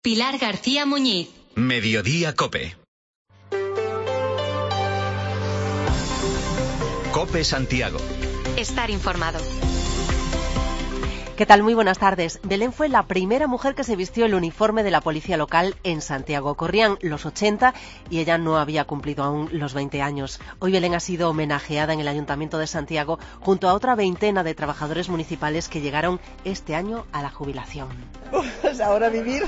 Pilar García Muñiz. Mediodía COPE. COPE Santiago. Estar informado. ¿Qué tal? Muy buenas tardes. Belén fue la primera mujer que se vistió el uniforme de la policía local en Santiago. Corrían los 80 y ella no había cumplido aún los 20 años. Hoy Belén ha sido homenajeada en el Ayuntamiento de Santiago junto a otra veintena de trabajadores municipales que llegaron este año a la jubilación. Pues ahora vivir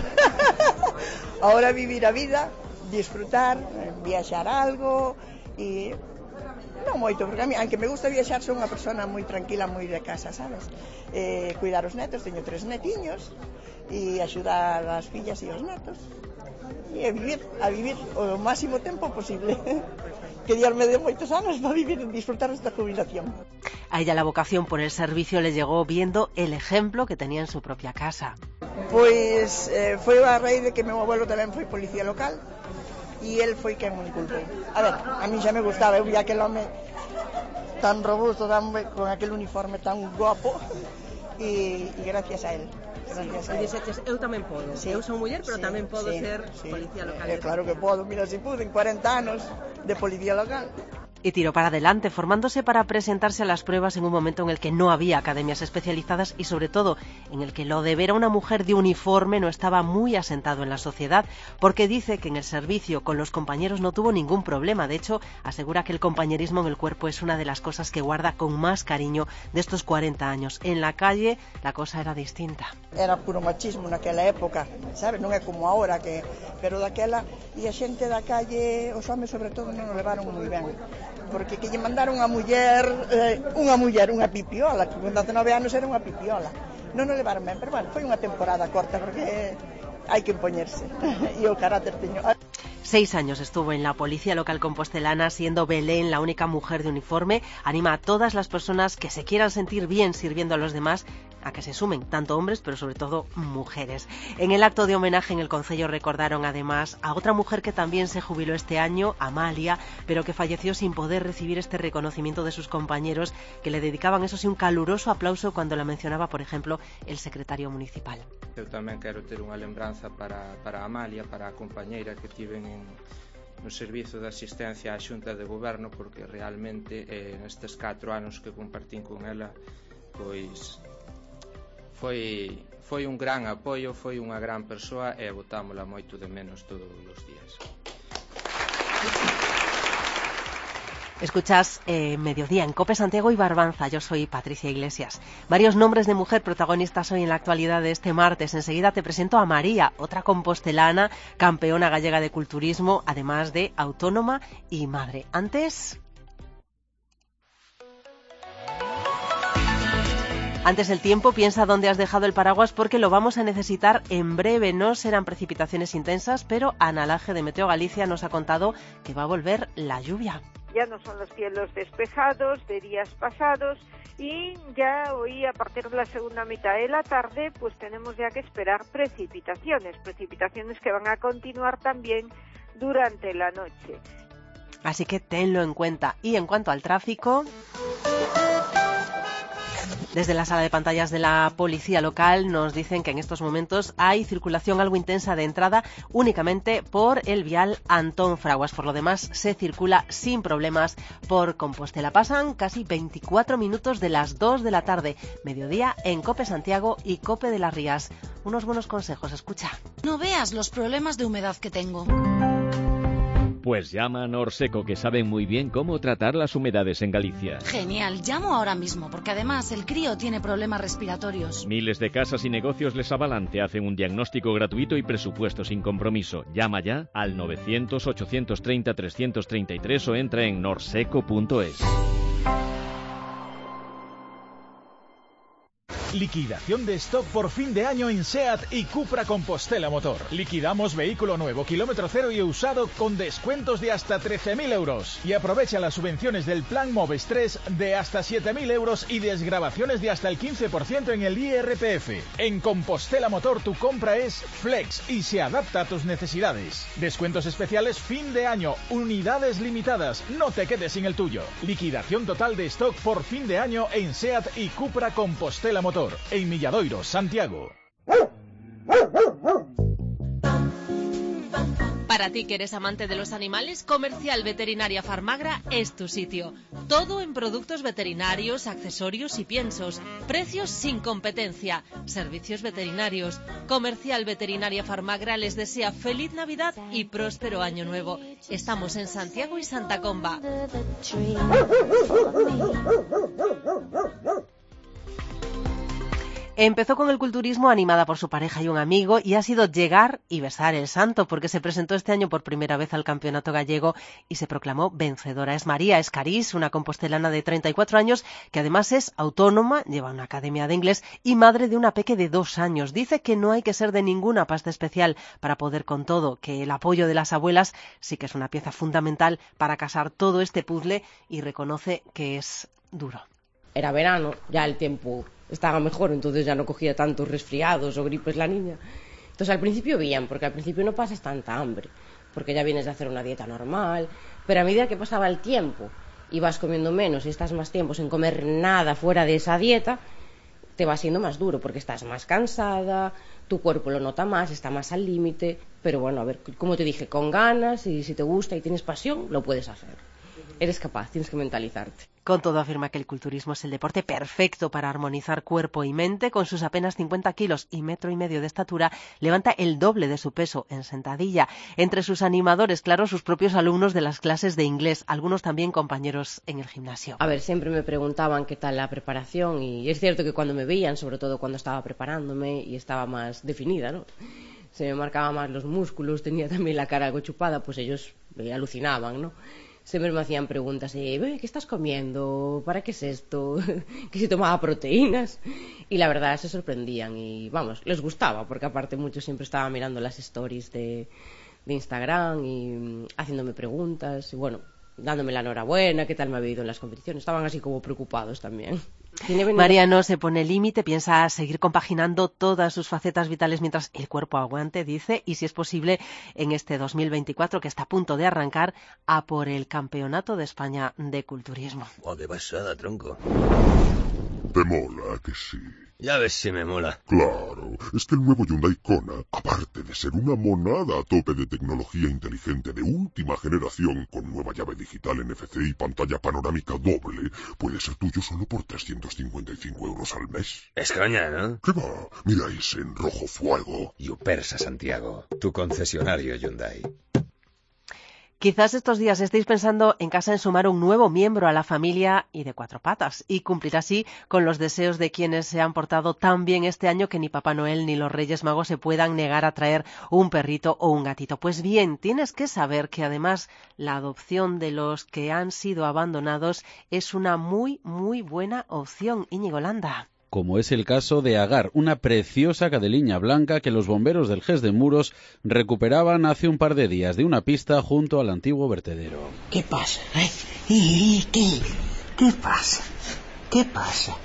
a vida, disfrutar, viaxar algo e... Non moito, porque a mí, aunque me gusta viaxar, sou unha persona moi tranquila, moi de casa, sabes? Cuidar os netos, teño 3 netiños, e axudar as fillas e os netos. E a vivir o máximo tempo posible. Que Dios me dé moitos anos para vivir e disfrutar esta jubilación. A ella la vocación por el servicio le llegó viendo el ejemplo que tenía en su propia casa. Pois foi a raíz de que meu abuelo tamén foi policía local, e el foi quen me inculpou. A ver, a mí xa me gustaba, eu vi aquel home tan robusto, con aquel uniforme tan guapo, e gracias a él. Gracias a él. Dixeches, eu tamén podo. Sí, Eu son muller, pero sí, tamén podo sí, ser sí. policía local. Claro que podo, mira si pude, en 40 anos de policía local. Y tiró para adelante, formándose para presentarse a las pruebas en un momento en el que no había academias especializadas y, sobre todo, en el que lo de ver a una mujer de uniforme no estaba muy asentado en la sociedad, porque dice que en el servicio con los compañeros no tuvo ningún problema. De hecho, asegura que el compañerismo en el cuerpo es una de las cosas que guarda con más cariño de estos 40 años. En la calle, la cosa era distinta. Era puro machismo naquela época, sabes? Non é como ahora, pero daquela, e a xente da calle, os homes sobre todo, non o levaron moi ben. Porque que lle mandaron unha muller, unha pipiola, que con 19 anos era unha pipiola. Non o levaron ben, pero bueno, foi unha temporada corta, porque hai que impoñerse, e o carácter teño. 6 años estuvo en la policía local compostelana, siendo Belén la única mujer de uniforme. Anima a todas las personas que se quieran sentir bien sirviendo a los demás a que se sumen, tanto hombres, pero sobre todo mujeres. En el acto de homenaje en el concello recordaron además a otra mujer que también se jubiló este año, Amalia, pero que falleció sin poder recibir este reconocimiento de sus compañeros, que le dedicaban, eso sí, un caluroso aplauso cuando la mencionaba, por ejemplo, el secretario municipal. Eu tamén quero ter unha lembranza para Amalia, para a compañeira que tiven no servizo de asistencia á Xunta de Goberno, porque realmente nestes 4 anos que compartín con ela, pois foi un gran apoio, foi unha gran persoa e botámola moito de menos todos os días. Escuchas Mediodía en COPE Santiago y Barbanza. Yo soy Patricia Iglesias. Varios nombres de mujer protagonistas hoy en la actualidad de este martes. Enseguida te presento a María, otra compostelana, campeona gallega de culturismo, además de autónoma y madre. Antes el tiempo, piensa dónde has dejado el paraguas porque lo vamos a necesitar en breve. No serán precipitaciones intensas, pero Analaje de Meteo Galicia nos ha contado que va a volver la lluvia. Ya no son los cielos despejados de días pasados y ya hoy a partir de la segunda mitad de la tarde pues tenemos ya que esperar precipitaciones que van a continuar también durante la noche. Así que tenlo en cuenta. Y en cuanto al tráfico, desde la sala de pantallas de la policía local nos dicen que en estos momentos hay circulación algo intensa de entrada únicamente por el vial Antón Fraguas. Por lo demás, se circula sin problemas por Compostela. Pasan casi 24 minutos de las 2 de la tarde, mediodía en COPE Santiago y COPE de las Rías. Unos buenos consejos, escucha. No veas los problemas de humedad que tengo. Pues llama a Norseco, que saben muy bien cómo tratar las humedades en Galicia. Genial, llamo ahora mismo, porque además el crío tiene problemas respiratorios. Miles de casas y negocios les avalan, te hacen un diagnóstico gratuito y presupuesto sin compromiso. Llama ya al 900-830-333 o entra en norseco.es. Liquidación de stock por fin de año en SEAT y Cupra Compostela Motor. Liquidamos vehículo nuevo, kilómetro cero y usado con descuentos de hasta 13.000 euros. Y aprovecha las subvenciones del Plan Moves 3 de hasta 7.000 euros y desgravaciones de hasta el 15% en el IRPF. En Compostela Motor tu compra es flex y se adapta a tus necesidades. Descuentos especiales fin de año, unidades limitadas, no te quedes sin el tuyo. Liquidación total de stock por fin de año en SEAT y Cupra Compostela Motor, en Milladoiro, Santiago. Para ti que eres amante de los animales, Comercial Veterinaria Farmagra es tu sitio. Todo en productos veterinarios, accesorios y piensos. Precios sin competencia. Servicios veterinarios. Comercial Veterinaria Farmagra les desea feliz Navidad y próspero Año Nuevo. Estamos en Santiago y Santa Comba. Empezó con el culturismo animada por su pareja y un amigo y ha sido llegar y besar el santo porque se presentó este año por primera vez al campeonato gallego y se proclamó vencedora. Es María Escarís, una compostelana de 34 años que además es autónoma, lleva una academia de inglés y madre de una peque de 2 años. Dice que no hay que ser de ninguna pasta especial para poder con todo, que el apoyo de las abuelas sí que es una pieza fundamental para casar todo este puzzle y reconoce que es duro. Era verano, ya el tiempo estaba mejor, entonces ya no cogía tantos resfriados o gripes la niña. Entonces al principio bien, porque al principio no pasas tanta hambre, porque ya vienes de hacer una dieta normal, pero a medida que pasaba el tiempo y vas comiendo menos y estás más tiempo sin comer nada fuera de esa dieta, te va siendo más duro, porque estás más cansada, tu cuerpo lo nota más, está más al límite, pero bueno, a ver, como te dije, con ganas y si te gusta y tienes pasión, lo puedes hacer. Eres capaz, tienes que mentalizarte. Con todo afirma que el culturismo es el deporte perfecto para armonizar cuerpo y mente. Con sus apenas 50 kilos y 1,5 metros de estatura, levanta el doble de su peso en sentadilla. Entre sus animadores, claro, sus propios alumnos de las clases de inglés, algunos también compañeros en el gimnasio. A ver, siempre me preguntaban qué tal la preparación y es cierto que cuando me veían, sobre todo cuando estaba preparándome y estaba más definida, ¿no?, se me marcaban más los músculos, tenía también la cara algo chupada, pues ellos alucinaban, ¿no? Siempre me hacían preguntas, ¿qué estás comiendo? ¿Para qué es esto? ¿Que si tomaba proteínas? Y la verdad se sorprendían y, vamos, les gustaba, porque aparte muchos siempre estaban mirando las stories de Instagram y haciéndome preguntas y, bueno, dándome la enhorabuena, qué tal me había ido en las competiciones. Estaban así como preocupados también. María no se pone límite, piensa seguir compaginando todas sus facetas vitales mientras el cuerpo aguante, dice, y si es posible, en este 2024 que está a punto de arrancar, a por el Campeonato de España de Culturismo. ¡Oh, qué pasada, tronco! ¿Te mola, que sí? Ya ves si me mola. Claro, es que el nuevo Hyundai Kona, aparte de ser una monada a tope de tecnología inteligente de última generación, con nueva llave digital NFC y pantalla panorámica doble, puede ser tuyo solo por 355 euros al mes. Es coña, ¿no? ¿Qué va? Mira ese en rojo fuego. Yupersa Santiago, tu concesionario Hyundai. Quizás estos días estéis pensando en casa en sumar un nuevo miembro a la familia y de 4 patas y cumplir así con los deseos de quienes se han portado tan bien este año que ni Papá Noel ni los Reyes Magos se puedan negar a traer un perrito o un gatito. Pues bien, tienes que saber que además la adopción de los que han sido abandonados es una muy, muy buena opción. Íñigo Landa. Como es el caso de Agar, una preciosa cadeliña blanca que los bomberos del GES de Muros recuperaban hace un par de días de una pista junto al antiguo vertedero. ¿Qué pasa? ¿Qué pasa? ¿Qué pasa?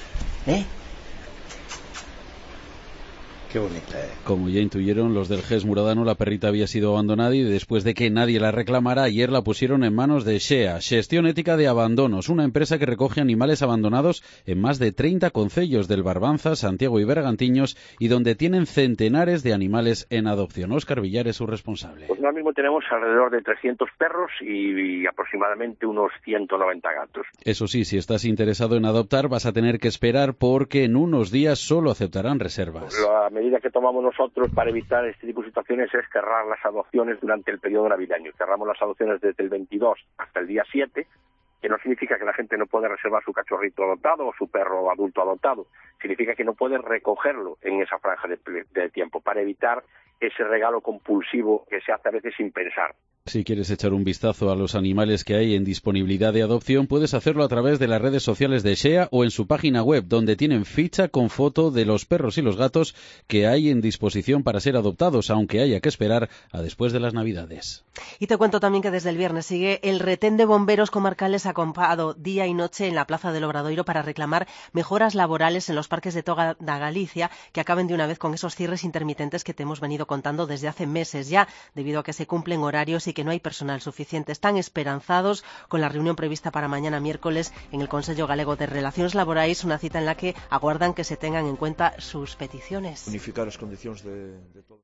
Qué bonita, Como ya intuyeron los del GES Muradano, la perrita había sido abandonada y después de que nadie la reclamara, ayer la pusieron en manos de Xea, Xestión Ética de Abandonos, una empresa que recoge animales abandonados en más de 30 concellos del Barbanza, Santiago y Bergantiños y donde tienen centenares de animales en adopción. Óscar Villar es su responsable. Pues ahora mismo tenemos alrededor de 300 perros y aproximadamente unos 190 gatos. Eso sí, si estás interesado en adoptar vas a tener que esperar porque en unos días solo aceptarán reservas. La medida que tomamos nosotros para evitar este tipo de situaciones es cerrar las adopciones durante el periodo navideño. Cerramos las adopciones desde el 22 hasta el día 7, que no significa que la gente no puede reservar su cachorrito adoptado o su perro adulto adoptado. Significa que no puede recogerlo en esa franja de tiempo para evitar ese regalo compulsivo que se hace a veces sin pensar. Si quieres echar un vistazo a los animales que hay en disponibilidad de adopción, puedes hacerlo a través de las redes sociales de Xea o en su página web, donde tienen ficha con foto de los perros y los gatos que hay en disposición para ser adoptados, aunque haya que esperar a después de las Navidades. Y te cuento también que desde el viernes sigue el retén de bomberos comarcales acampado día y noche en la Plaza del Obradoiro para reclamar mejoras laborales en los parques de toda Galicia que acaben de una vez con esos cierres intermitentes que te hemos venido contando desde hace meses ya, debido a que se cumplen horarios y que no hay personal suficiente. Están esperanzados con la reunión prevista para mañana miércoles en el Consello Galego de Relacións Laborais, una cita en la que aguardan que se tengan en cuenta sus peticiones. Unificar as condicións de todo.